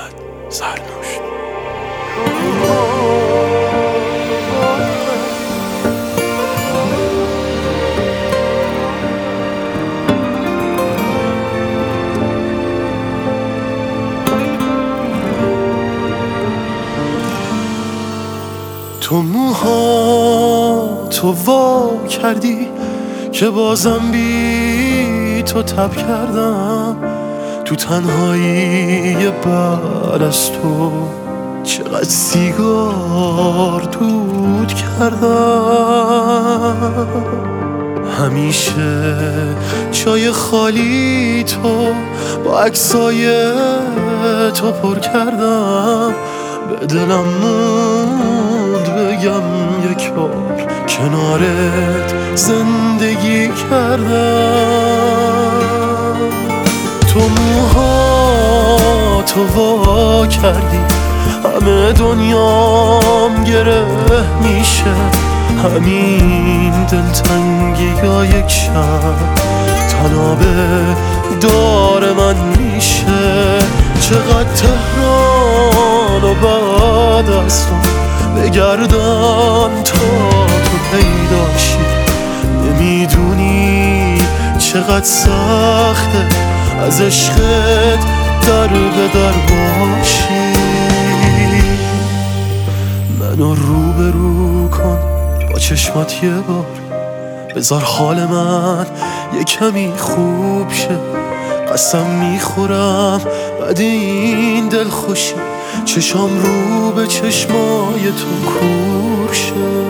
فقط سرنوشت. تو موهاتو وا کردی که بازم بی تو تب کردم، تو تنهایی بعد از تو چقدر سیگار دود کردم. همیشه جای خالی تو با عکسای تو پر کردم، به دلم موند بگم یک بار کنارت زندگی کردم. تو موهاتو وا کردی همه دنیام گره میشه، همین دلتنگی یا یک شب تنابه دار من میشه. چقدر تهران و بعد از تو بگردم تا تو پیداشی، نمیدونی چقدر سخته از عشقت در به در باشی. منو روبرو کن با چشمات یه بار، بذار حال من یه کمی خوب شه. قسم میخورم بعد این دل خوشی چشام رو به چشمای تو کور شه.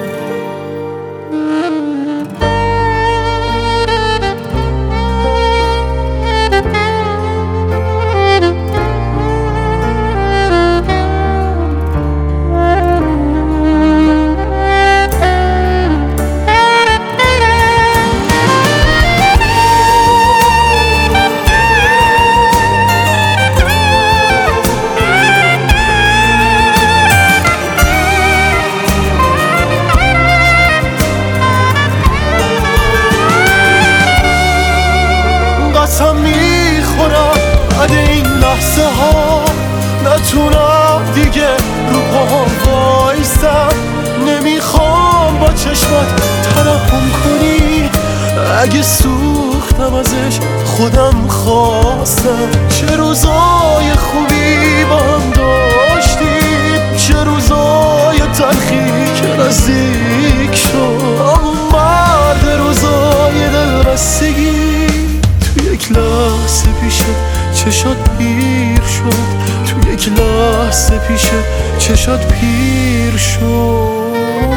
قسم میخورم بعد این لحظه ها نتونم دیگه رو پاهم وایستم. نمیخوام با چشمات ترحم کنی، اگه سوختم ازش خودم خواستم. چه روزای خوبی با هم داشتیم، چه روزای تلخی که نزدیک شد. مرد روزای دل بستگی تو یک لحظه پیشه چشات پیر شد، تو یک لحظه پیشه چشات پیر شد.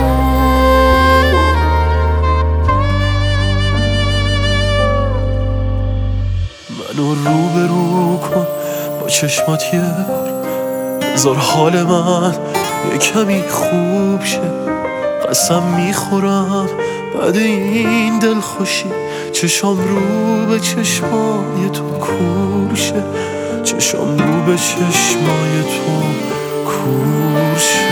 منو روبرو کن با چشمات یه بار، بذار حال من یه کمی خوب شه. قسم میخورم بعد این دل خوشی چشام رو به چشمای تو کور شه، چشام رو به چشمای تو کور شه.